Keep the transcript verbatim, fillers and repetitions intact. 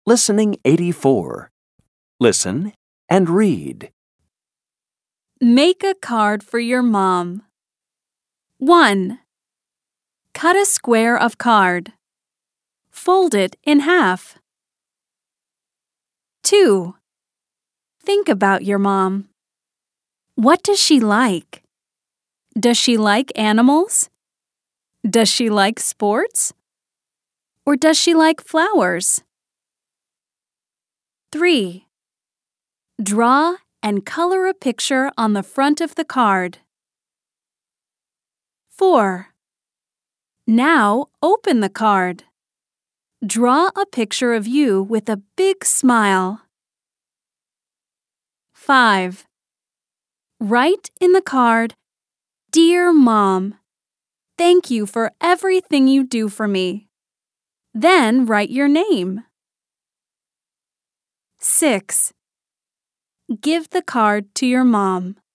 Listening eighty-four. Listen and read. Make a card for your mom. one. Cut a square of card. Fold it in half. two. Think about your mom. What does she like? Does she like animals? Does she like sports? Or does she like flowers? three. Draw and color a picture on the front of the card. four. Now open the card. Draw a picture of you with a big smile. five. Write in the card, "Dear Mom, thank you for everything you do for me." Then write your name. six. Give the card to your mom.